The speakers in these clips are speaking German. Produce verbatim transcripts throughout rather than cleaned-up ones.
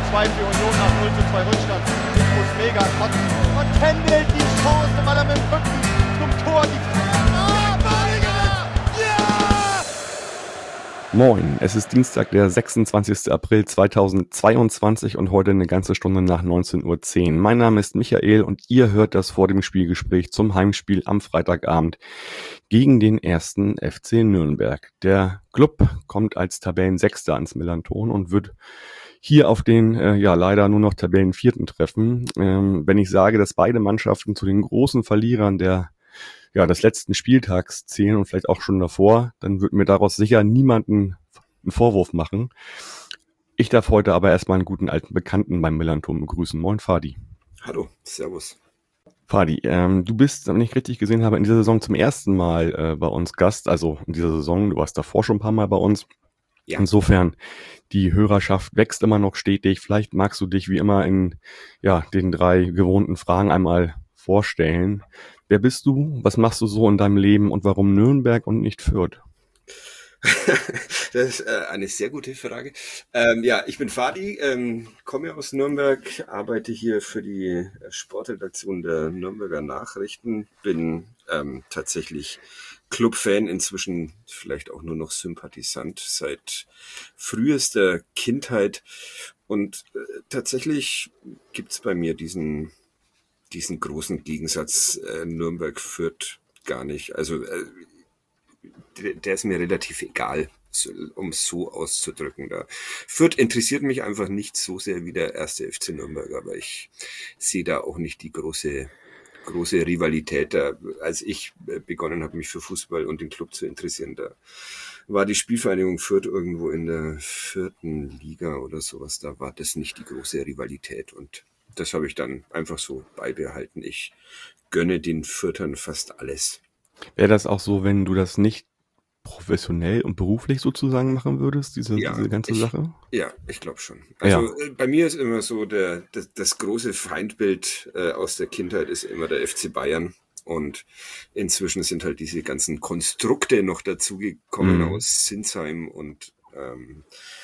zwei für Union nach null zu zwei Rückstand. Ich muss mega kotzen. Und Kendall die Chance, weil er mit dem Rücken zum Tor die Ah, Badiger! Ja! Moin, es ist Dienstag, der sechsundzwanzigster April zweitausendzweiundzwanzig und heute eine ganze Stunde nach neunzehn Uhr zehn. Mein Name ist Michael und ihr hört das vor dem Spielgespräch zum Heimspiel am Freitagabend gegen den ersten F C Nürnberg. Der Club kommt als Tabellensechster ans Millanton und wird hier auf den, äh, ja, leider nur noch Tabellenvierten treffen. Ähm, wenn ich sage, dass beide Mannschaften zu den großen Verlierern der, ja, des letzten Spieltags zählen und vielleicht auch schon davor, dann wird mir daraus sicher niemanden einen Vorwurf machen. Ich darf heute aber erstmal einen guten alten Bekannten beim Millanton begrüßen. Moin, Fadi. Hallo, servus. Fadi, ähm, du bist, wenn ich richtig gesehen habe, in dieser Saison zum ersten Mal äh, bei uns Gast, also in dieser Saison, du warst davor schon ein paar Mal bei uns. Ja. Insofern, die Hörerschaft wächst immer noch stetig. Vielleicht magst du dich wie immer in ja den drei gewohnten Fragen einmal vorstellen. Wer bist du? Was machst du so in deinem Leben und warum Nürnberg und nicht Fürth? Das ist äh, eine sehr gute Frage. Ähm, ja, ich bin Fadi, ähm, komme aus Nürnberg, arbeite hier für die Sportredaktion der Nürnberger Nachrichten, bin ähm, tatsächlich Clubfan, inzwischen vielleicht auch nur noch Sympathisant seit frühester Kindheit. Und äh, tatsächlich gibt's bei mir diesen diesen großen Gegensatz äh, Nürnberg-Fürth gar nicht. Also äh, der, der ist mir relativ egal, so, um es so auszudrücken. Da. Fürth interessiert mich einfach nicht so sehr wie der erste F C Nürnberg, aber ich sehe da auch nicht die große große Rivalität. Da, als ich begonnen habe, mich für Fußball und den Club zu interessieren, da war die Spielvereinigung Fürth irgendwo in der vierten Liga oder sowas. Da war das nicht die große Rivalität und das habe ich dann einfach so beibehalten. Ich gönne den Fürthern fast alles. Wäre das auch so, wenn du das nicht professionell und beruflich sozusagen machen würdest, diese, ja, diese ganze ich, Sache? Ja, ich glaube schon. Also ja. Bei mir ist immer so, der, das, das große Feindbild äh, aus der Kindheit ist immer der F C Bayern. Und inzwischen sind halt diese ganzen Konstrukte noch dazugekommen mhm. aus Sinsheim und ähm,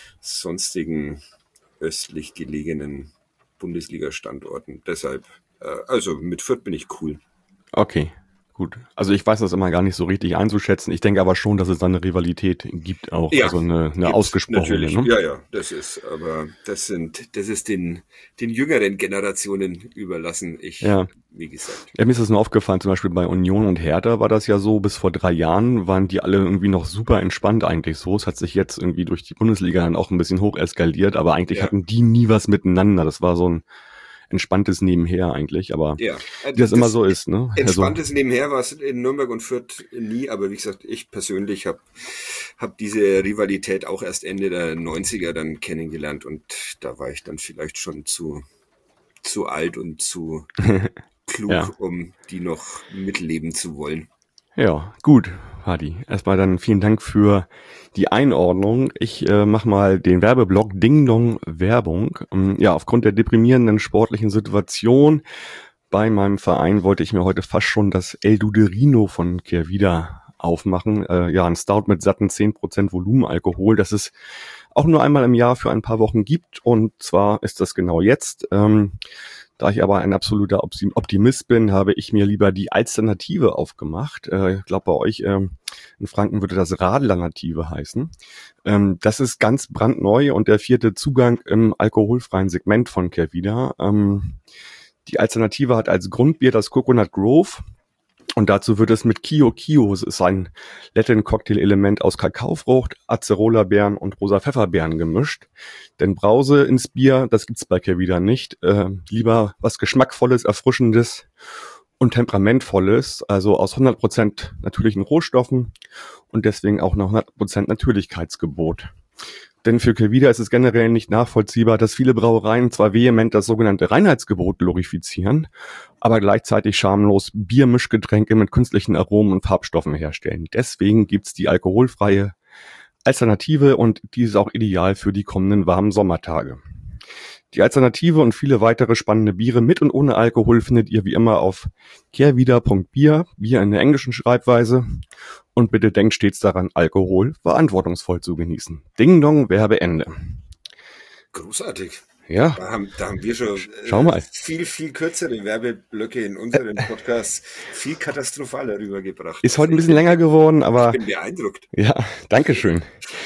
sonstigen östlich gelegenen Bundesliga-Standorten. Deshalb, äh, also mit Fürth bin ich cool. Okay. Gut, also ich weiß das immer gar nicht so richtig einzuschätzen. Ich denke aber schon, dass es da eine Rivalität gibt auch, ja, also eine, eine ausgesprochene. Natürlich. Ne? Ja, ja, das ist, aber das sind, das ist den, den jüngeren Generationen überlassen. Ich, ja. wie gesagt. Ja, mir ist das nur aufgefallen, zum Beispiel bei Union und Hertha war das ja so, bis vor drei Jahren waren die alle irgendwie noch super entspannt eigentlich so. Es hat sich jetzt irgendwie durch die Bundesliga dann auch ein bisschen hoch eskaliert, aber eigentlich ja. hatten die nie was miteinander. Das war so ein entspanntes Nebenher eigentlich, aber ja, wie das, das immer so ist. Ne? Entspanntes also, Nebenher war es in Nürnberg und Fürth nie, aber wie gesagt, ich persönlich habe hab diese Rivalität auch erst Ende der neunziger dann kennengelernt und da war ich dann vielleicht schon zu, zu alt und zu klug, ja. um die noch mitleben zu wollen. Ja, gut, Hadi. Erstmal dann vielen Dank für die Einordnung. Ich äh, mache mal den Werbeblock Ding Dong Werbung. Ähm, ja, aufgrund der deprimierenden sportlichen Situation bei meinem Verein wollte ich mir heute fast schon das El Duderino von Kehrwieder aufmachen. Äh, ja, ein Stout mit satten zehn Prozent Volumenalkohol, das es auch nur einmal im Jahr für ein paar Wochen gibt. Und zwar ist das genau jetzt. Ähm, Da ich aber ein absoluter Optimist bin, habe ich mir lieber die Alternative aufgemacht. Äh, ich glaube, bei euch ähm, in Franken würde das Radlernative heißen. Ähm, das ist ganz brandneu und der vierte Zugang im alkoholfreien Segment von Kehrwieder. Ähm, die Alternative hat als Grundbier das Coconut Grove. Und dazu wird es mit Kio Kio, es ist ein Latin-Cocktail-Element aus Kakaofrucht, Acerola-Beeren und rosa Pfefferbeeren gemischt. Denn Brause ins Bier, das gibt's bei Kehrwieder nicht. Äh, lieber was Geschmackvolles, Erfrischendes und Temperamentvolles, also aus hundert Prozent natürlichen Rohstoffen und deswegen auch noch hundert Prozent Natürlichkeitsgebot. Denn für Kehrwieder ist es generell nicht nachvollziehbar, dass viele Brauereien zwar vehement das sogenannte Reinheitsgebot glorifizieren, aber gleichzeitig schamlos Biermischgetränke mit künstlichen Aromen und Farbstoffen herstellen. Deswegen gibt's die alkoholfreie Alternative und die ist auch ideal für die kommenden warmen Sommertage. Die Alternative und viele weitere spannende Biere mit und ohne Alkohol findet ihr wie immer auf kehrwieder punkt bier, Bier in der englischen Schreibweise. Und bitte denkt stets daran, Alkohol verantwortungsvoll zu genießen. Ding Dong, Werbeende. Großartig. Ja. Da haben, da haben wir schon Schau mal. äh, viel, viel kürzere Werbeblöcke in unseren Podcasts viel katastrophaler rübergebracht. Ist heute ein bisschen länger geworden, aber... Ich bin beeindruckt. Ja, dankeschön.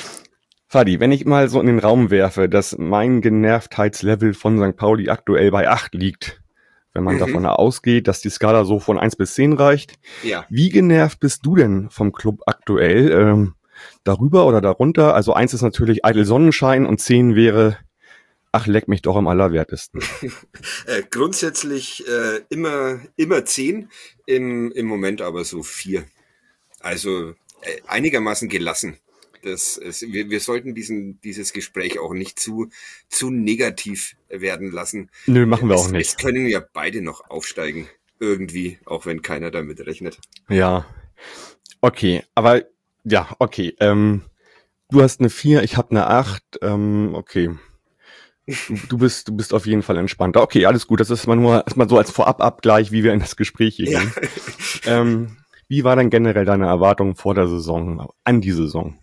Fadi, wenn ich mal so in den Raum werfe, dass mein Genervtheitslevel von Sankt Pauli aktuell bei acht liegt, wenn man Mhm. davon ausgeht, dass die Skala so von eins bis zehn reicht, Ja. wie genervt bist du denn vom Club aktuell? Ähm, darüber oder darunter? Also eins ist natürlich eitel Sonnenschein und zehn wäre, ach, leck mich doch am allerwertesten. Äh, grundsätzlich äh, immer, immer zehn, im, im Moment aber so vier. Also äh, einigermaßen gelassen. Das ist, wir, wir sollten diesen, dieses Gespräch auch nicht zu, zu negativ werden lassen. Nö, machen wir es, auch nicht. Es können ja beide noch aufsteigen. Irgendwie, auch wenn keiner damit rechnet. Ja, okay, aber ja, okay. Ähm, du hast eine vier, ich habe eine acht. Ähm, okay, du, du bist du bist auf jeden Fall entspannter. Okay, alles gut. Das ist mal nur erstmal so als Vorababgleich, wie wir in das Gespräch hier Ja. gehen. Ähm, wie war denn generell deine Erwartung vor der Saison, an die Saison?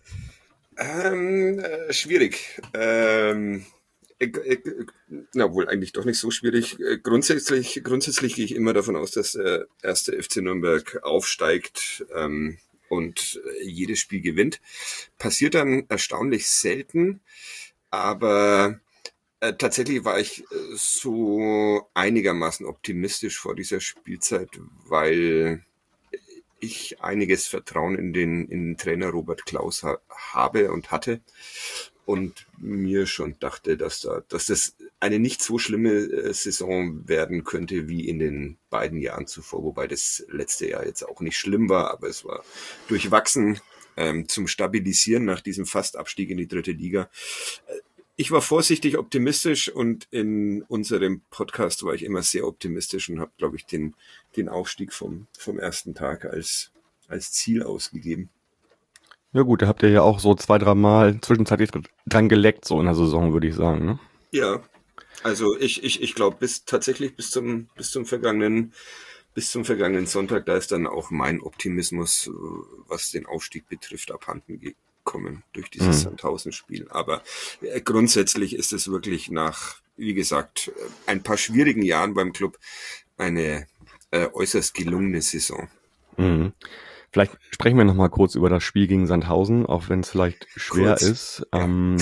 Ähm, äh, schwierig. Ähm, äh, äh, na wohl, eigentlich doch nicht so schwierig. Äh, grundsätzlich, grundsätzlich gehe ich immer davon aus, dass der erste F C Nürnberg aufsteigt ähm, und äh, jedes Spiel gewinnt. Passiert dann erstaunlich selten, aber äh, tatsächlich war ich äh, so einigermaßen optimistisch vor dieser Spielzeit, weil ich einiges Vertrauen in den, in den Trainer Robert Klaus ha- habe und hatte und mir schon dachte, dass da, dass das eine nicht so schlimme äh, Saison werden könnte wie in den beiden Jahren zuvor, wobei das letzte Jahr jetzt auch nicht schlimm war, aber es war durchwachsen ähm, zum Stabilisieren nach diesem Fastabstieg in die dritte Liga. Ich war vorsichtig optimistisch und in unserem Podcast war ich immer sehr optimistisch und habe, glaube ich, den, den Aufstieg vom, vom ersten Tag als, als Ziel ausgegeben. Ja gut, da habt ihr ja auch so zwei, drei Mal zwischenzeitlich dran geleckt, so in der Saison, würde ich sagen, ne? Ja, also ich, ich, ich glaube, bis tatsächlich bis zum, bis zum vergangenen, bis zum vergangenen Sonntag, da ist dann auch mein Optimismus, was den Aufstieg betrifft, abhanden gekommen durch dieses Mhm. Sandhausen-Spiel. Aber äh, grundsätzlich ist es wirklich nach, wie gesagt, äh, ein paar schwierigen Jahren beim Club eine äh, äußerst gelungene Saison. Mhm. Vielleicht sprechen wir noch mal kurz über das Spiel gegen Sandhausen, auch wenn es vielleicht schwer Kurz, ist. ja. Ähm,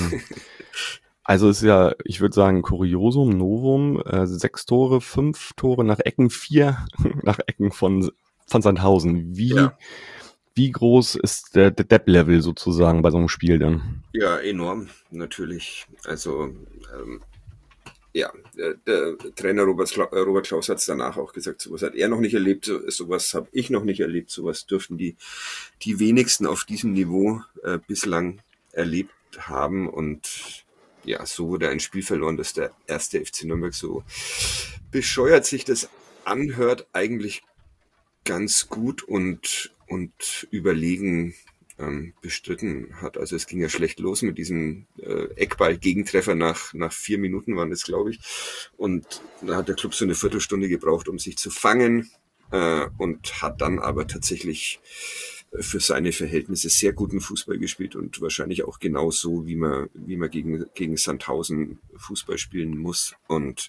also es ist ja, ich würde sagen, Kuriosum, Novum, äh, sechs Tore, fünf Tore nach Ecken, vier nach Ecken von, von Sandhausen. Wie, Ja. wie groß ist der, der Depp-Level sozusagen bei so einem Spiel dann? Ja, enorm, natürlich. Also, ähm, ja, der, der Trainer Robert, Kla- äh, Robert Klaus hat es danach auch gesagt, sowas hat er noch nicht erlebt, so- sowas habe ich noch nicht erlebt, sowas dürften die, die wenigsten auf diesem Niveau äh, bislang erlebt haben und ja, so wurde ein Spiel verloren, dass der erste F C Nürnberg, so bescheuert sich das anhört, eigentlich ganz gut und, und überlegen ähm, bestritten hat. Also es ging ja schlecht los mit diesem äh, Eckball-Gegentreffer nach, nach vier Minuten waren das, glaube ich. Und da hat der Club so eine Viertelstunde gebraucht, um sich zu fangen äh, und hat dann aber tatsächlich für seine Verhältnisse sehr guten Fußball gespielt und wahrscheinlich auch genau so, wie man, wie man gegen, gegen Sandhausen Fußball spielen muss. Und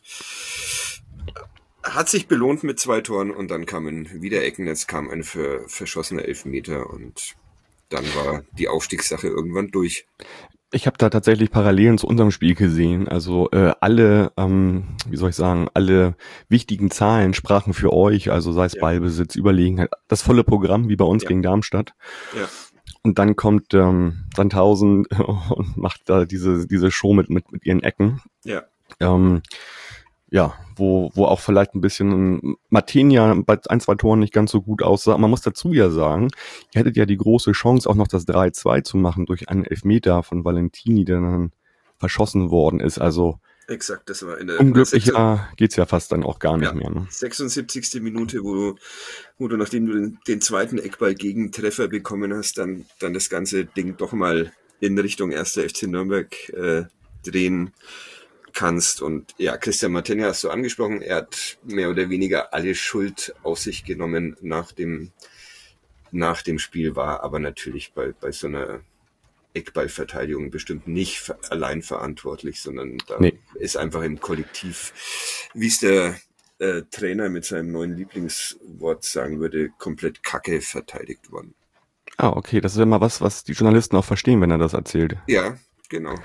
hat sich belohnt mit zwei Toren und dann kamen wieder Ecken, es kam ein ver, verschossener Elfmeter und dann war die Aufstiegssache irgendwann durch. Ich habe da tatsächlich Parallelen zu unserem Spiel gesehen. Also äh, alle, ähm, wie soll ich sagen, alle wichtigen Zahlen sprachen für euch. Also sei es Ja. Ballbesitz, Überlegenheit, das volle Programm wie bei uns Ja. gegen Darmstadt. Ja. Und dann kommt ähm, Sandhausen und macht da diese diese Show mit mit, mit ihren Ecken. Ja. Ähm, ja, wo wo auch vielleicht ein bisschen Martinia bei ein, zwei Toren nicht ganz so gut aussah. Man muss dazu ja sagen, ihr hättet ja die große Chance, auch noch das drei zwei zu machen durch einen Elfmeter von Valentini, der dann verschossen worden ist. Also Exakt, das war in der unglücklicher geht's ja fast dann auch gar nicht Ja. mehr. Ne? sechsundsiebzigste Minute, wo du, wo du nachdem du den, den zweiten Eckball-Gegentreffer bekommen hast, dann, dann das ganze Ding doch mal in Richtung erster F C Nürnberg äh, drehen kannst. Und ja, Christian Martinia hast du angesprochen, er hat mehr oder weniger alle Schuld auf sich genommen nach dem, nach dem Spiel, war aber natürlich bei, bei so einer Eckballverteidigung bestimmt nicht ver- allein verantwortlich, sondern da Nee. ist einfach im Kollektiv, wie es der äh, Trainer mit seinem neuen Lieblingswort sagen würde, komplett Kacke verteidigt worden. Ah, okay, das ist ja mal was, was die Journalisten auch verstehen, wenn er das erzählt. Ja, genau.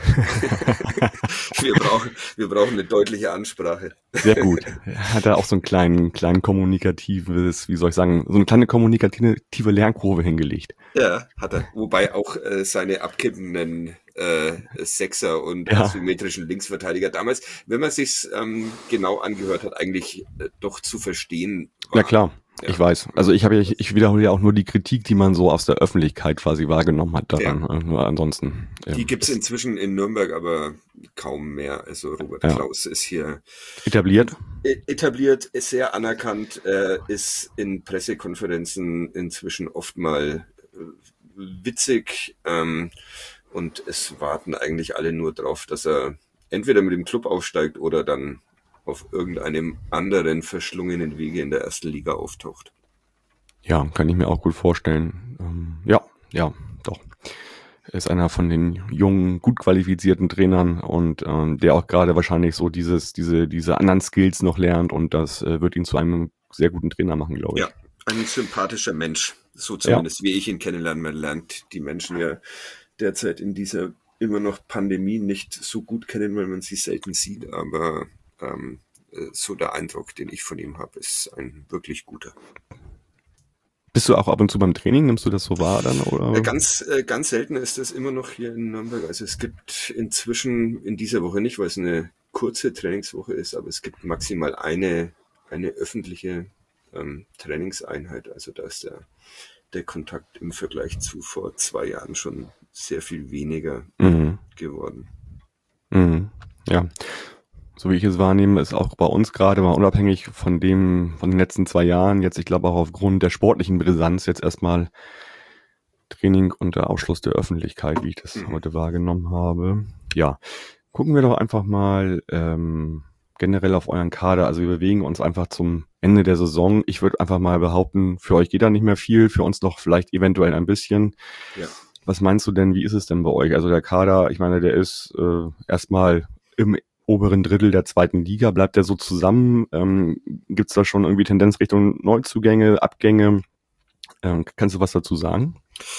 wir brauchen, wir brauchen eine deutliche Ansprache. Sehr gut. Hat er auch so einen kleinen, kleinen kommunikatives, wie soll ich sagen, so eine kleine kommunikative Lernkurve hingelegt. Ja, hat er. Wobei auch äh, seine abkippenden äh, Sechser und Ja. asymmetrischen Linksverteidiger damals, wenn man sich's ähm, genau angehört hat, eigentlich äh, doch zu verstehen war. Ja klar, Ja. ich weiß. Also ich habe ja, ich, ich wiederhole ja auch nur die Kritik, die man so aus der Öffentlichkeit quasi wahrgenommen hat daran. Ja. Nur ansonsten. Ja, Die gibt's ist inzwischen in Nürnberg aber kaum mehr. Also Robert Ja. Klaus ist hier etabliert. e- etabliert, ist sehr anerkannt, äh, ist in Pressekonferenzen inzwischen oft mal äh, witzig ähm, und es warten eigentlich alle nur drauf, dass er entweder mit dem Club aufsteigt oder dann auf irgendeinem anderen verschlungenen Wege in der ersten Liga auftaucht. Ja, kann ich mir auch gut vorstellen. Ähm, ja, ja, doch. Er ist einer von den jungen, gut qualifizierten Trainern und ähm, der auch gerade wahrscheinlich so dieses, diese, diese anderen Skills noch lernt und das äh, wird ihn zu einem sehr guten Trainer machen, glaube ich. Ja, ein sympathischer Mensch, so zumindest wie ich ihn kennenlerne. Man lernt die Menschen ja derzeit in dieser immer noch Pandemie nicht so gut kennen, weil man sie selten sieht, aber ähm, äh, so der Eindruck, den ich von ihm habe, ist ein wirklich guter. Bist du auch ab und zu beim Training? Nimmst du das so wahr dann? Oder? Äh, Ganz, äh, ganz selten ist das immer noch hier in Nürnberg. Also es gibt inzwischen in dieser Woche nicht, weil es eine kurze Trainingswoche ist, aber es gibt maximal eine, eine öffentliche ähm, Trainingseinheit. Also da ist der, der Kontakt im Vergleich zu vor zwei Jahren schon sehr viel weniger Mhm. geworden. Mhm. Ja. So wie ich es wahrnehme, ist auch bei uns gerade mal unabhängig von dem, von den letzten zwei Jahren, jetzt, ich glaube auch aufgrund der sportlichen Brisanz, jetzt erstmal Training unter Ausschluss der Öffentlichkeit, wie ich das Mhm. heute wahrgenommen habe. Ja, gucken wir doch einfach mal ähm, generell auf euren Kader. Also wir bewegen uns einfach zum Ende der Saison. Ich würde einfach mal behaupten, für euch geht da nicht mehr viel, für uns noch vielleicht eventuell ein bisschen. Ja. Was meinst du denn, wie ist es denn bei euch? Also der Kader, ich meine, der ist äh, erstmal im oberen Drittel der zweiten Liga. Bleibt der so zusammen? Ähm, Gibt es da schon irgendwie Tendenz Richtung Neuzugänge, Abgänge? Ähm, kannst du was dazu sagen?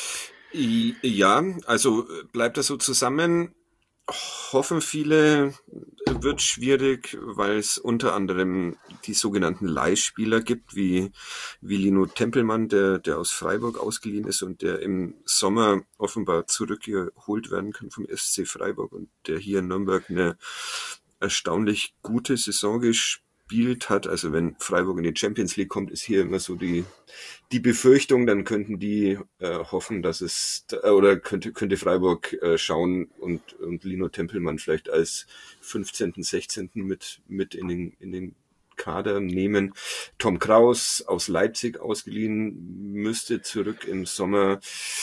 I- Ja, also äh, bleibt das so zusammen. Hoffen viele, äh, wird schwierig, weil es unter anderem die sogenannten Leihspieler gibt, wie, wie Lino Tempelmann, der, der aus Freiburg ausgeliehen ist und der im Sommer offenbar zurückgeholt werden kann vom S C Freiburg und der hier in Nürnberg eine erstaunlich gute Saison gespielt hat. Also wenn Freiburg in die Champions League kommt, ist hier immer so die, die Befürchtung, dann könnten die äh, hoffen, dass es, äh, oder könnte, könnte Freiburg äh, schauen und, und Lino Tempelmann vielleicht als fünfzehnten, sechzehnten mit, mit in den, in den Kader nehmen. Tom Kraus aus Leipzig ausgeliehen, müsste zurück im Sommer.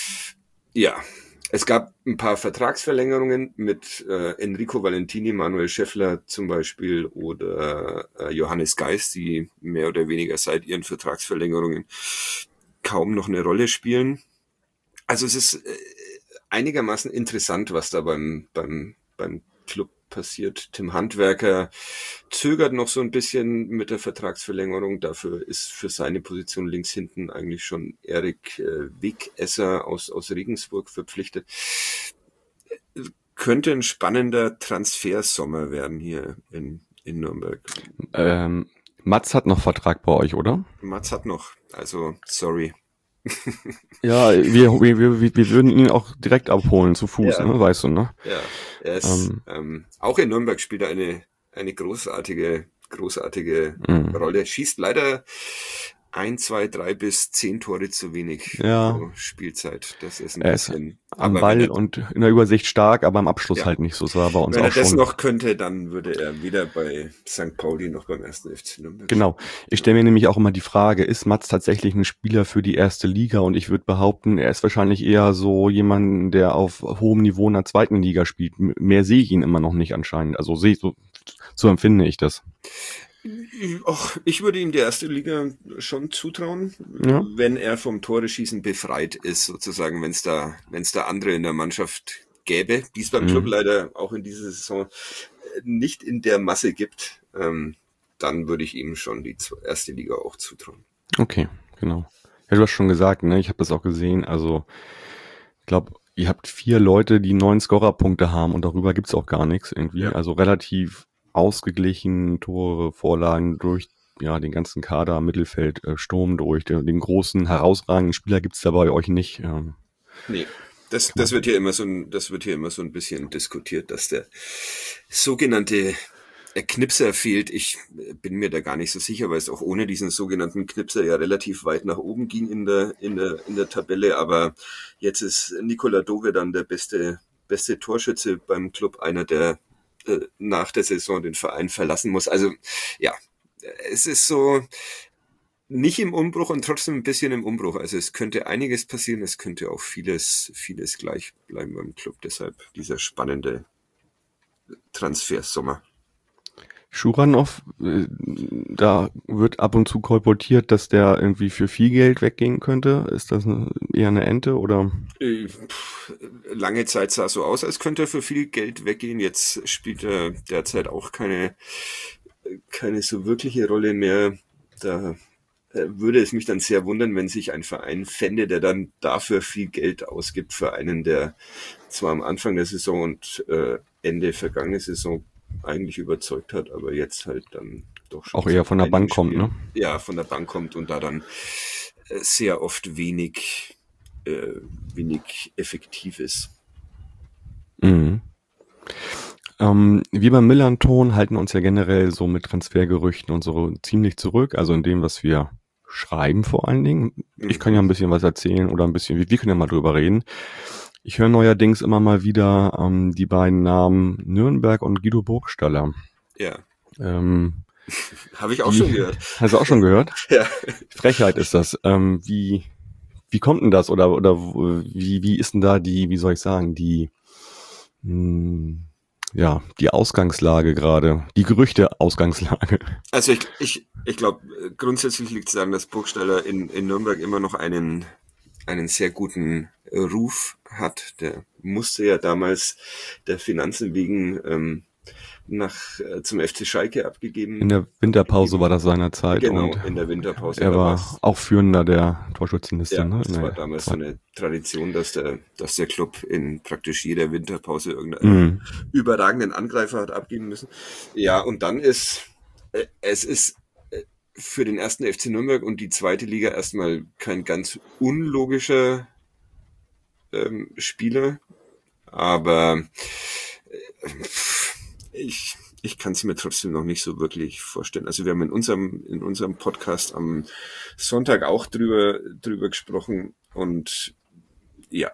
Ja, es gab ein paar Vertragsverlängerungen mit äh, Enrico Valentini, Manuel Schäffler zum Beispiel oder äh, Johannes Geis, die mehr oder weniger seit ihren Vertragsverlängerungen kaum noch eine Rolle spielen. Also es ist äh, einigermaßen interessant, was da beim, beim, beim Club passiert. Tim Handwerker zögert noch so ein bisschen mit der Vertragsverlängerung. Dafür ist für seine Position links hinten eigentlich schon Erik äh, Wegesser aus, aus Regensburg verpflichtet. Könnte ein spannender Transfersommer werden hier in, in Nürnberg. Ähm, Mats hat noch Vertrag bei euch, oder? Mats hat noch, also sorry. Ja, wir, wir, wir, wir würden ihn auch direkt abholen, zu Fuß, Ja. ne? Weißt du, ne? Ja, er ist, Ähm. ähm, auch in Nürnberg spielt er eine, eine großartige, großartige Mhm. Rolle. Schießt leider ein, zwei, drei bis zehn Tore zu wenig Ja. pro Spielzeit. Das ist ein Er ist bisschen. Am aber Ball wenn er, und in der Übersicht stark, aber am Abschluss Ja. halt nicht so. Das war bei uns wenn er auch das schon. noch könnte, dann würde er weder bei Sankt Pauli noch beim ersten F C Nürnberg. Genau. Ich stelle mir nämlich auch immer die Frage, ist Mats tatsächlich ein Spieler für die erste Liga? Und ich würde behaupten, er ist wahrscheinlich eher so jemand, der auf hohem Niveau in der zweiten Liga spielt. M- Mehr sehe ich ihn immer noch nicht anscheinend. Also sehe ich so, so empfinde ich das. Och, ich würde ihm die erste Liga schon zutrauen, Ja. wenn er vom Tore-Schießen befreit ist, sozusagen, wenn es da, wenn es da andere in der Mannschaft gäbe, die es beim Mhm. Club leider auch in dieser Saison nicht in der Masse gibt, ähm, dann würde ich ihm schon die erste Liga auch zutrauen. Okay, genau. Ja, du hast schon gesagt, ne? Ich habe das auch gesehen. Also, ich glaube, ihr habt vier Leute, die neun Scorerpunkte haben und darüber gibt's auch gar nichts irgendwie. Ja. Also relativ ausgeglichen, Tore, Vorlagen durch ja den ganzen Kader, Mittelfeld, äh, Sturm durch. Den, den großen, herausragenden Spieler gibt's da bei euch nicht. Ähm, Nee. Das, das wird hier immer so ein, das wird hier immer so ein bisschen diskutiert, dass der sogenannte Knipser fehlt. Ich bin mir da gar nicht so sicher, weil es auch ohne diesen sogenannten Knipser ja relativ weit nach oben ging in der, in der, in der Tabelle. Aber jetzt ist Nikola Dove dann der beste, beste Torschütze beim Club, einer, der äh, nach der Saison den Verein verlassen muss. Also, ja, es ist so, nicht im Umbruch und trotzdem ein bisschen im Umbruch. Also es könnte einiges passieren, es könnte auch vieles, vieles gleich bleiben beim Club. Deshalb dieser spannende Transfersommer. Schuranov, äh, da wird ab und zu kolportiert, dass der irgendwie für viel Geld weggehen könnte. Ist das eine, eher eine Ente oder? Äh, pff, lange Zeit sah es so aus, als könnte er für viel Geld weggehen. Jetzt spielt er derzeit auch keine, keine so wirkliche Rolle mehr. Da würde es mich dann sehr wundern, wenn sich ein Verein fände, der dann dafür viel Geld ausgibt für einen, der zwar am Anfang der Saison und äh, Ende vergangene Saison eigentlich überzeugt hat, aber jetzt halt dann doch schon auch eher von der Bank kommt, ne? Ja, von der Bank kommt und da dann äh, sehr oft wenig, äh, wenig effektiv ist. Mhm. Ähm, wir beim Millanton halten uns ja generell so mit Transfergerüchten und so ziemlich zurück, also in dem, was wir schreiben vor allen Dingen. Ich Mhm. kann ja ein bisschen was erzählen oder ein bisschen, wir können ja mal drüber reden. Ich höre neuerdings immer mal wieder ähm, die beiden Namen Nürnberg und Guido Burgstaller. Ja, Ähm, habe ich auch die- schon gehört. Hast du auch schon gehört? Ja. Frechheit ist das. Ähm, wie, wie kommt denn das? Oder, oder wo- wie, wie ist denn da die, wie soll ich sagen, die, mh, ja, die Ausgangslage gerade, die Gerüchte-Ausgangslage. Also ich, ich, ich glaube, grundsätzlich liegt es daran, dass Burgstaller in, in Nürnberg immer noch einen, einen sehr guten äh, Ruf hat. Der musste ja damals der Finanzen wegen ähm, nach äh, zum F C Schalke abgegeben. In der Winterpause war das seinerzeit Genau, und in der Winterpause. er Da war war's- auch Führender der Torschützenliste. Ja, Ne? das In war der damals so zweiten- eine Tradition, dass der, dass der Club in praktisch jeder Winterpause irgendeinen Mhm. überragenden Angreifer hat abgeben müssen. Ja, und dann ist, äh, es ist äh, für den ersten F C Nürnberg und die zweite Liga erstmal kein ganz unlogischer ähm, Spieler, aber äh, ich, ich kann es mir trotzdem noch nicht so wirklich vorstellen. Also wir haben in unserem, in unserem Podcast am Sonntag auch drüber, drüber gesprochen und ja.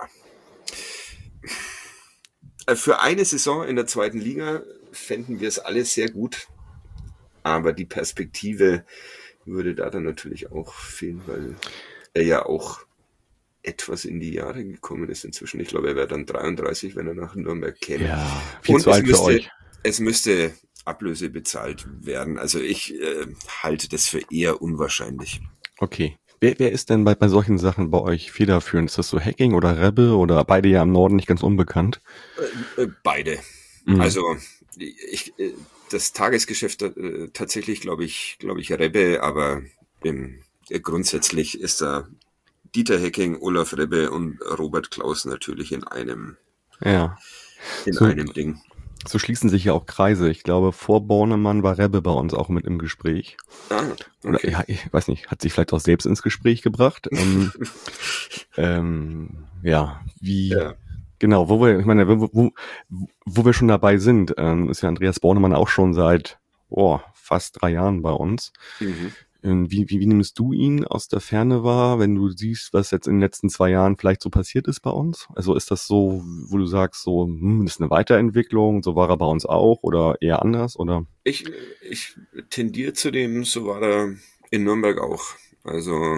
Für eine Saison in der zweiten Liga fänden wir es alle sehr gut, aber die Perspektive würde da dann natürlich auch fehlen, weil er ja auch etwas in die Jahre gekommen ist inzwischen. Ich glaube, er wäre dann dreiunddreißig, wenn er nach Nürnberg käme. Ja, viel Und zu es alt für müsste, euch. es müsste Ablöse bezahlt werden. Also ich äh, halte das für eher unwahrscheinlich. Okay. Wer, wer ist denn bei, bei solchen Sachen bei euch federführend? Ist das so Hacking oder Rebbe oder beide ja im Norden nicht ganz unbekannt? Äh, äh, beide. Mhm. Also ich, äh, das Tagesgeschäft äh, tatsächlich, glaube ich, glaube ich, Rebbe, aber ähm, äh, grundsätzlich ist da Dieter Hecking, Olaf Rebbe und Robert Klaus natürlich in einem, Ja. in So- einem Ding. So schließen sich ja auch Kreise. Ich glaube, vor Bornemann war Rebbe bei uns auch mit im Gespräch. Ah, Oder okay. ja, ich weiß nicht, hat sich vielleicht auch selbst ins Gespräch gebracht. ähm, ähm, ja, wie Ja. genau, wo wir, ich meine, wo, wo, wo wir schon dabei sind, ähm, ist ja Andreas Bornemann auch schon seit oh, fast drei Jahren bei uns. Mhm. Ähm, wie, wie, wie nimmst du ihn aus der Ferne wahr, wenn du siehst, was jetzt in den letzten zwei Jahren vielleicht so passiert ist bei uns? Also ist das so, wo du sagst, so, hm, das ist eine Weiterentwicklung, so war er bei uns auch oder eher anders? Oder? Ich, ich tendiere zu dem, so war er in Nürnberg auch. Also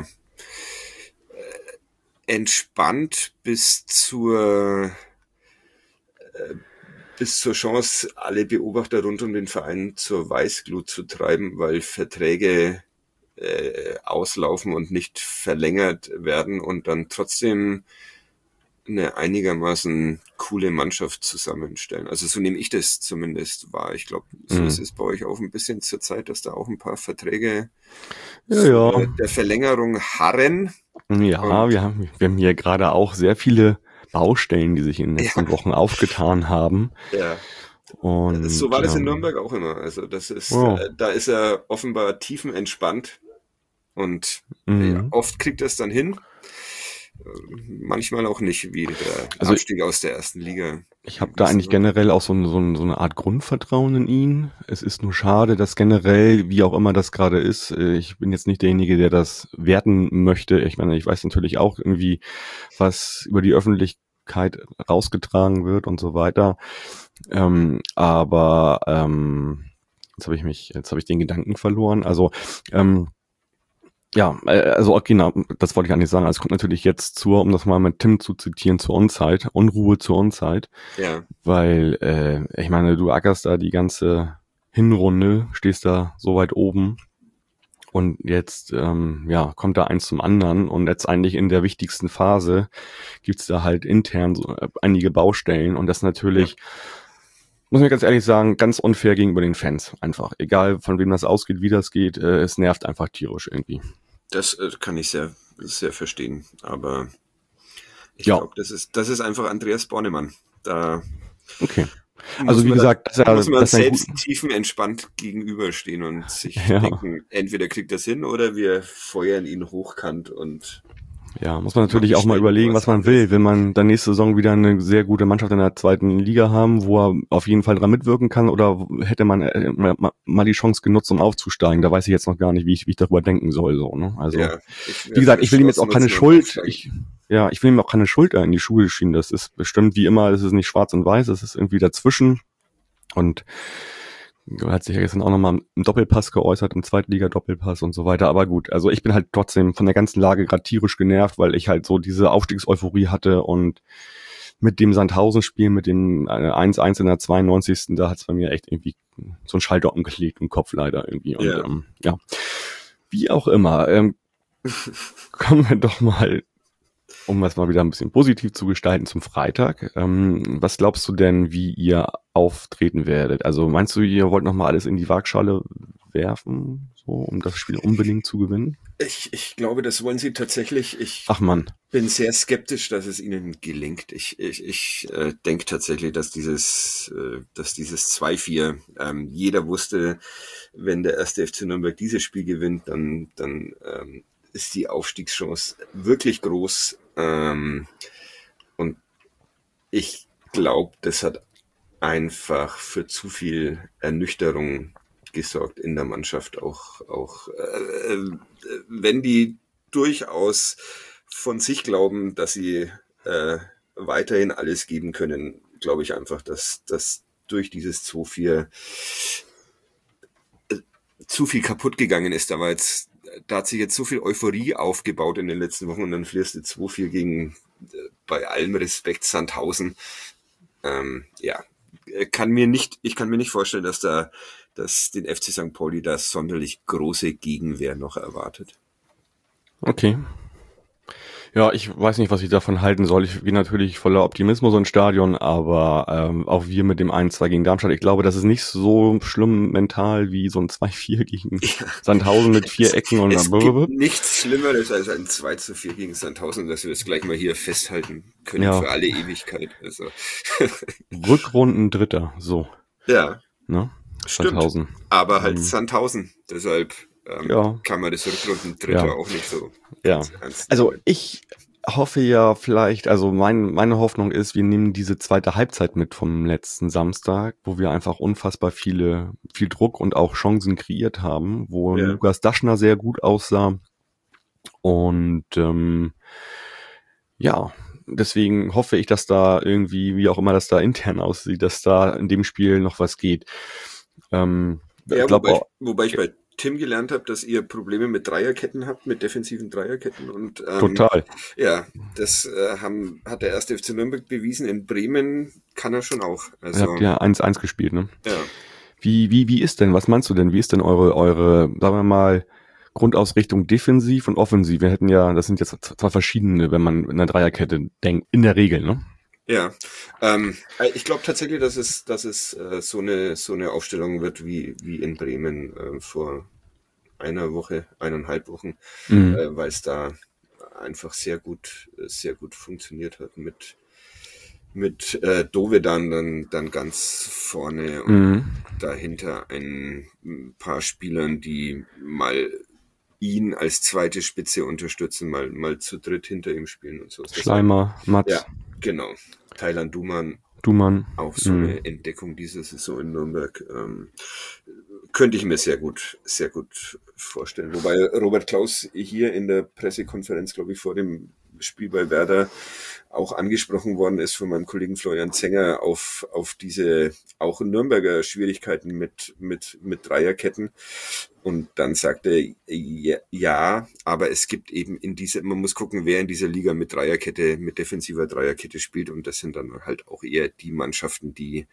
äh, entspannt bis zur äh, bis zur Chance, alle Beobachter rund um den Verein zur Weißglut zu treiben, weil Verträge äh, auslaufen und nicht verlängert werden und dann trotzdem eine einigermaßen coole Mannschaft zusammenstellen. Also so nehme ich das zumindest wahr. Ich glaube, so Mhm. ist es bei euch auch ein bisschen zur Zeit, dass da auch ein paar Verträge Ja, vor ja. der Verlängerung harren. Ja, Und wir haben, wir haben hier gerade auch sehr viele Baustellen, die sich in den letzten ja, Wochen aufgetan haben. ja. Und So war das in ähm, Nürnberg auch immer. Also das ist, ja. äh, da ist er offenbar tiefenentspannt und ja, Mhm. oft kriegt er es dann hin. Manchmal auch nicht, wie der Also Abstieg aus der ersten Liga. ich habe da eigentlich generell auch so, ein, so, ein, so eine Art Grundvertrauen in ihn. Es ist nur schade, dass generell, wie auch immer das gerade ist, äh, ich bin jetzt nicht derjenige, der das werten möchte. Ich meine, ich weiß natürlich auch irgendwie, was über die Öffentlichkeit rausgetragen wird und so weiter. Ähm, aber ähm, jetzt habe ich mich, jetzt habe ich den Gedanken verloren. Also ähm, ja, äh, also okay, na, das wollte ich eigentlich sagen. Also es kommt natürlich jetzt zur, um das mal mit Tim zu zitieren, zur Unzeit, Unruhe zur Unzeit, Ja, weil äh, ich meine, du ackerst da die ganze Hinrunde, stehst da so weit oben und jetzt ähm, ja kommt da eins zum anderen und jetzt eigentlich in der wichtigsten Phase gibt's da halt intern so äh, einige Baustellen und das ja. natürlich, muss ich ganz ehrlich sagen, ganz unfair gegenüber den Fans einfach. Egal von wem das ausgeht, wie das geht, äh, es nervt einfach tierisch irgendwie. Das äh, kann ich sehr, sehr verstehen. Aber ich Ja, glaube, das ist, das ist einfach Andreas Bornemann. Da okay. muss Also wie man, gesagt, das ist da ja, muss man das ist ein gut, selbst tiefenentspannt gegenüberstehen und sich ja, denken, entweder kriegt das hin oder wir feuern ihn hochkant und ja, muss man machen natürlich auch mal schnell überlegen, was was man anderes. will. Will man dann nächste Saison wieder eine sehr gute Mannschaft in der zweiten Liga haben, wo er auf jeden Fall dran mitwirken kann, oder hätte man äh, mal, mal die Chance genutzt, um aufzusteigen? Da weiß ich jetzt noch gar nicht, wie ich, wie ich darüber denken soll. So, ne? Also Ja, ich wie werde gesagt, meine ich will ihm jetzt Chance auch keine nutzen und Schuld. aufsteigen. Ich, ja, ich will ihm auch keine Schuld in die Schuhe schieben. Das ist bestimmt wie immer. Das ist nicht schwarz und weiß. Das ist irgendwie dazwischen. Und er hat sich ja gestern auch nochmal im Doppelpass geäußert, im Zweitliga-Doppelpass und so weiter. Aber gut, also ich bin halt trotzdem von der ganzen Lage gerade tierisch genervt, weil ich halt so diese Aufstiegseuphorie hatte und mit dem Sandhausen-Spiel, mit dem eins eins in der zweiundneunzigsten da hat es bei mir echt irgendwie so ein Schalter umgelegt im Kopf leider irgendwie. Und Ja. ähm, ja, wie auch immer, ähm, kommen wir doch mal, um das mal wieder ein bisschen positiv zu gestalten, zum Freitag. Ähm, was glaubst du denn, wie ihr auftreten werdet? Also meinst du, ihr wollt nochmal alles in die Waagschale werfen, so, um das Spiel unbedingt zu gewinnen? Ich, ich glaube, das wollen sie tatsächlich. Ich Ach Mann. bin sehr skeptisch, dass es ihnen gelingt. Ich, ich, ich äh, denke tatsächlich, dass dieses, äh, dass dieses zwei vier, ähm, jeder wusste, wenn der erste F C Nürnberg dieses Spiel gewinnt, dann, dann ähm, ist die Aufstiegschance wirklich groß. Ähm, und ich glaube, das hat einfach für zu viel Ernüchterung gesorgt in der Mannschaft. Auch, auch äh, wenn die durchaus von sich glauben, dass sie äh, weiterhin alles geben können, glaube ich einfach, dass, dass durch dieses zwei vier äh, zu viel kaputt gegangen ist. Da war jetzt, da hat sich jetzt so viel Euphorie aufgebaut in den letzten Wochen und dann verlierst du zwei vier gegen, äh, bei allem Respekt, Sandhausen. Ähm, ja, kann mir nicht, ich kann mir nicht vorstellen, dass da, dass den F C Sankt Pauli da sonderlich große Gegenwehr noch erwartet. Okay. Ja, ich weiß nicht, was ich davon halten soll. Ich gehe natürlich voller Optimismus ins Stadion, aber ähm, auch wir mit dem eins zwei gegen Darmstadt, ich glaube, das ist nicht so schlimm mental wie so ein zwei vier gegen Ja. Sandhausen mit vier Ecken und Es gibt nichts Schlimmeres als ein zwei zu vier gegen Sandhausen, dass wir das gleich mal hier festhalten können Ja. für alle Ewigkeit. Also. Rückrunden Dritter, so, Ja, ne? stimmt. Sandhausen. Aber halt Ähm, Sandhausen, deshalb ähm, Ja. kann man das Rückrunden Dritter Ja. auch nicht so Ja. ganz ernst Also nehmen. ich hoffe ja vielleicht, also mein, meine Hoffnung ist, wir nehmen diese zweite Halbzeit mit vom letzten Samstag, wo wir einfach unfassbar viele, viel Druck und auch Chancen kreiert haben, wo Ja. Lukas Daschner sehr gut aussah. Und ähm, ja, deswegen hoffe ich, dass da irgendwie, wie auch immer das da intern aussieht, dass da in dem Spiel noch was geht. Ähm, Ja, ich glaube wobei, auch, wobei ich bei Tim gelernt habe, dass ihr Probleme mit Dreierketten habt, mit defensiven Dreierketten. Und, ähm, Total. Ja, das äh, haben, hat der erste F C Nürnberg bewiesen. In Bremen kann er schon auch. Also, Ihr habt ja eins eins gespielt, ne? ja. Wie, wie, wie ist denn, was meinst du denn, wie ist denn eure, eure, sagen wir mal, Grundausrichtung defensiv und offensiv? Wir hätten ja, das sind jetzt zwei verschiedene, wenn man in einer Dreierkette denkt, in der Regel, ne? Ja, ähm, ich glaube tatsächlich, dass es, dass es äh, so eine so eine Aufstellung wird wie wie in Bremen äh, vor einer Woche, eineinhalb Wochen, Mhm. äh, weil es da einfach sehr gut sehr gut funktioniert hat mit mit äh, Dovedan dann dann ganz vorne und Mhm. dahinter ein paar Spielern, die mal ihn als zweite Spitze unterstützen, mal mal zu dritt hinter ihm spielen und so. Das Schleimer, Matz, ja, genau. Thailand Duman, Dumann. auch so Mhm. eine Entdeckung dieser Saison in Nürnberg. Ähm, könnte ich mir sehr gut, sehr gut vorstellen. Wobei Robert Klaus hier in der Pressekonferenz, glaube ich, vor dem Spiel bei Werder auch angesprochen worden ist von meinem Kollegen Florian Zenger auf, auf diese auch Nürnberger Schwierigkeiten mit, mit, mit Dreierketten. Und dann sagte er, ja, ja, aber es gibt eben in dieser, man muss gucken, wer in dieser Liga mit Dreierkette, mit defensiver Dreierkette spielt. Und das sind dann halt auch eher die Mannschaften, die,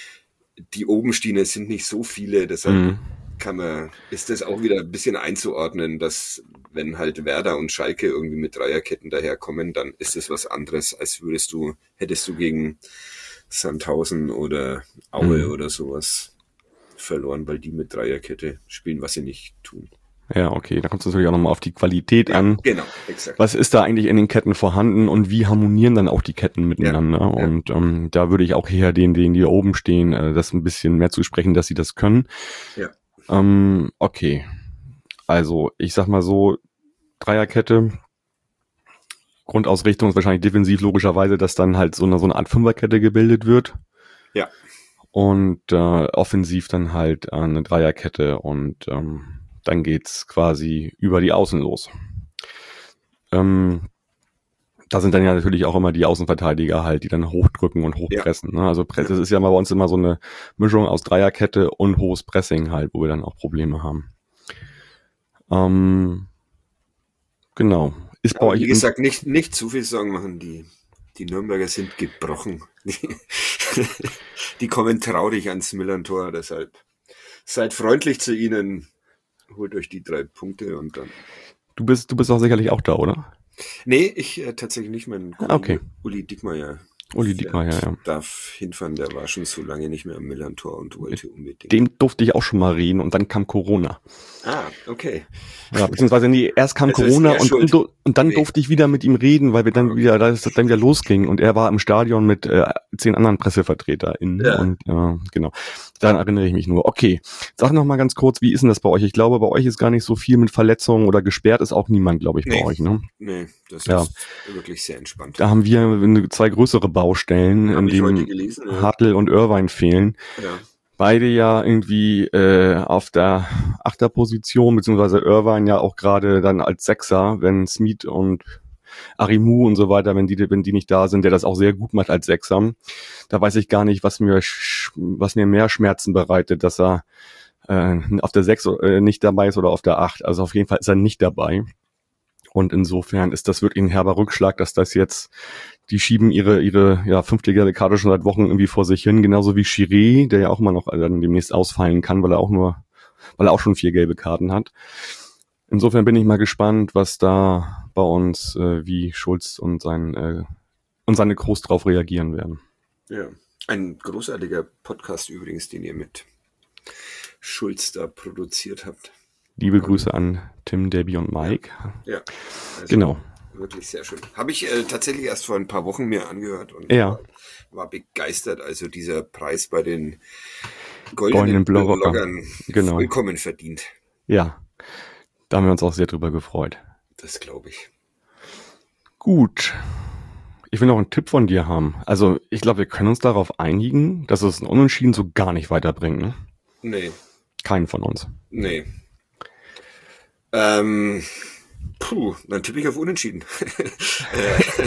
die oben stehen. Es sind nicht so viele, deshalb Mhm. kann man, ist das auch wieder ein bisschen einzuordnen, dass wenn halt Werder und Schalke irgendwie mit Dreierketten daherkommen, dann ist es was anderes, als würdest du, hättest du gegen Sandhausen oder Aue Mhm. oder sowas verloren, weil die mit Dreierkette spielen, was sie nicht tun. Ja, okay, da kommt es natürlich auch nochmal auf die Qualität an. Genau, exakt. Was ist da eigentlich in den Ketten vorhanden und wie harmonieren dann auch die Ketten miteinander? Ja, ja. Und ähm, da würde ich auch eher denen, denen die da oben stehen, äh, das ein bisschen mehr zusprechen, dass sie das können. Ja. Ähm, okay, also ich sag mal so, Dreierkette, Grundausrichtung ist wahrscheinlich defensiv logischerweise, dass dann halt so eine, so eine Art Fünferkette gebildet wird. Ja. Und äh, offensiv dann halt äh, eine Dreierkette und ähm, dann geht's quasi über die Außen los. Ähm, da sind dann ja natürlich auch immer die Außenverteidiger halt, die dann hochdrücken und hochpressen. Ne? Also Press, das ist ja mal bei uns immer so eine Mischung aus Dreierkette und hohes Pressing halt, wo wir dann auch Probleme haben. Ähm, genau. Ist bei Aber euch wie in- gesagt, nicht, nicht zu viel Sorgen machen, die, die Nürnberger sind gebrochen. Die, die kommen traurig ans Millern-Tor, deshalb seid freundlich zu ihnen, holt euch die drei Punkte und dann. du bist, du bist auch sicherlich auch da, oder? Nee, ich äh, tatsächlich nicht. Mein Kollege Ah, okay. Uli Dickmeyer. Uli Dickmeyer, der ja. Darf hinfahren, der war schon so lange nicht mehr am Millern-Tor und wollte unbedingt. Dem durfte ich auch schon mal reden und dann kam Corona. Ah, okay. Ja, beziehungsweise nee, erst kam Also ist Corona er und, schuld. und, und dann Nee. durfte ich wieder mit ihm reden, weil wir dann Okay. wieder, da es dann wieder losging und er war im Stadion mit äh, zehn anderen PressevertreterInnen Ja. und äh, genau, daran erinnere ich mich nur. Okay, sag noch mal ganz kurz, wie ist denn das bei euch? Ich glaube, bei euch ist gar nicht so viel mit Verletzungen oder gesperrt ist auch niemand, glaube ich, Nee. bei euch, ne? Nee, das Ja. ist wirklich sehr entspannt. Da haben wir eine- zwei größere Baustellen, Hab in ich heute denen gelesen, ja. Hartl und Irvine fehlen. Ja. Beide ja irgendwie äh, auf der Achterposition, beziehungsweise Irvine ja auch gerade dann als Sechser, wenn Smith und Arimu und so weiter, wenn die, wenn die nicht da sind, der das auch sehr gut macht als Sechser. Da weiß ich gar nicht, was mir, sch- was mir mehr Schmerzen bereitet, dass er äh, auf der Sechs äh, nicht dabei ist oder auf der Acht. Also auf jeden Fall ist er nicht dabei. Und insofern ist das wirklich ein herber Rückschlag, dass das jetzt, die schieben ihre ihre ja fünfte Karte schon seit Wochen irgendwie vor sich hin, genauso wie Chiré, der ja auch immer noch äh, dann demnächst ausfallen kann, weil er auch nur, weil er auch schon vier gelbe Karten hat. Insofern bin ich mal gespannt, was da bei uns, äh, wie Schulz und sein äh, und seine Crews drauf reagieren werden. Ja. Ein großartiger Podcast übrigens, den ihr mit Schulz da produziert habt. Liebe Grüße an Tim, Debbie und Mike. Ja. Also Genau. Wirklich sehr schön. Habe ich äh, tatsächlich erst vor ein paar Wochen mir angehört und Ja. war, war begeistert. Also dieser Preis bei den Goldenen goldenen Blockern. Bloggern Genau. vollkommen verdient. Ja, da haben wir uns auch sehr drüber gefreut. Das glaube ich. Gut. Ich will noch einen Tipp von dir haben. Also ich glaube, wir können uns darauf einigen, dass es ein Unentschieden so gar nicht weiterbringt. Ne? Nee, Keinen von uns. nee. Ähm, puh, dann tippe ich auf Unentschieden.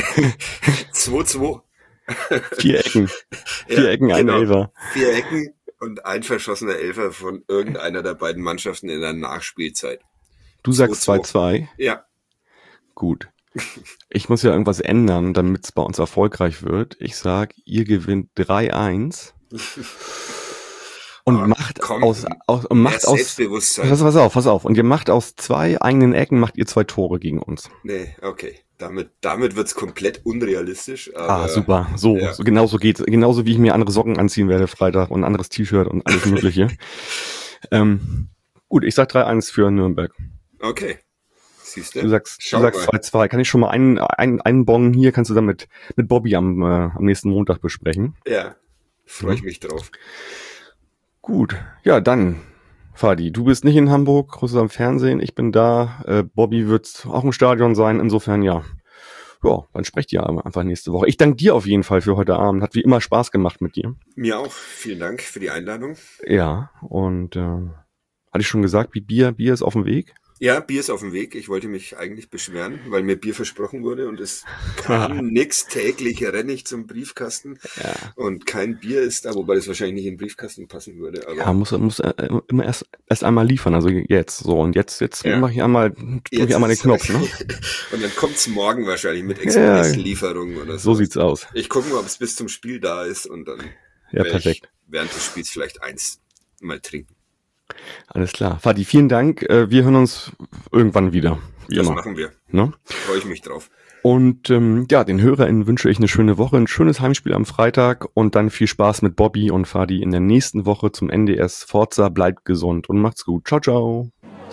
zwei zwei. Vier Ecken. Vier Ja, Ecken, ein genau. Elfer. Vier Ecken. und ein verschossener Elfer von irgendeiner der beiden Mannschaften in der Nachspielzeit. Du sagst zwei zwei? Ja. Gut. Ich muss ja irgendwas ändern, damit es bei uns erfolgreich wird. Ich sag, ihr gewinnt drei eins. Und oh, macht komm, aus, aus, und macht aus, Selbstbewusstsein. Pass, pass auf, pass auf. Und ihr macht aus zwei eigenen Ecken, macht ihr zwei Tore gegen uns. Nee, okay. Damit, damit wird's komplett unrealistisch. Aber, ah, super. So, ja. so genauso geht's. Genauso wie ich mir andere Socken anziehen werde Freitag und ein anderes T-Shirt und alles Mögliche. ähm, gut, ich sag drei eins für Nürnberg. Okay. Siehst du? Du sagst, du sagst zwei zwei. Kann ich schon mal einen, einen, einen Bon hier, kannst du dann mit, mit Bobby am, äh, am nächsten Montag besprechen. Ja, freue ich mich drauf. Gut, ja, dann, Fadi, du bist nicht in Hamburg, groß am Fernsehen, ich bin da, äh, Bobby wird auch im Stadion sein, insofern ja. Ja, dann sprecht ihr einfach nächste Woche. Ich danke dir auf jeden Fall für heute Abend, hat wie immer Spaß gemacht mit dir. Mir auch, vielen Dank für die Einladung. Ja, und äh, hatte ich schon gesagt, wie Bier, Bier ist auf dem Weg? Ja, Bier ist auf dem Weg. Ich wollte mich eigentlich beschweren, weil mir Bier versprochen wurde und es kam nix. Täglich renne ich zum Briefkasten ja. und kein Bier ist da, wobei das wahrscheinlich nicht in den Briefkasten passen würde. Aber ja, muss, muss äh, immer erst, erst einmal liefern, also jetzt. So, und jetzt, jetzt ja. mache ich einmal, drücke ich einmal den Knopf. Ne? Und dann kommt's morgen wahrscheinlich mit Expresslieferung ja, oder so. So sieht's aus. Ich gucke mal, ob es bis zum Spiel da ist und dann ja, perfekt. Ich während des Spiels vielleicht eins mal trinken. Alles klar. Fadi, vielen Dank. Wir hören uns irgendwann wieder. Wie das immer. machen wir. Ne? Freue ich mich drauf. Und ähm, ja, den HörerInnen wünsche ich eine schöne Woche, ein schönes Heimspiel am Freitag und dann viel Spaß mit Bobby und Fadi in der nächsten Woche zum N D S. Forza, bleibt gesund und macht's gut. Ciao, ciao.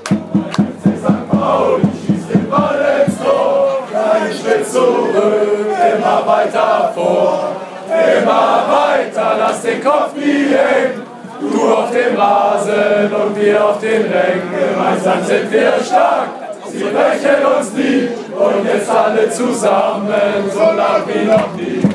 Immer weiter vor, immer weiter, lass den Kopf nie hängen. Du auf dem Rasen und wir auf den Rängen, gemeinsam sind wir stark, sie brechen uns nie und jetzt alle zusammen, so lang wie noch nie.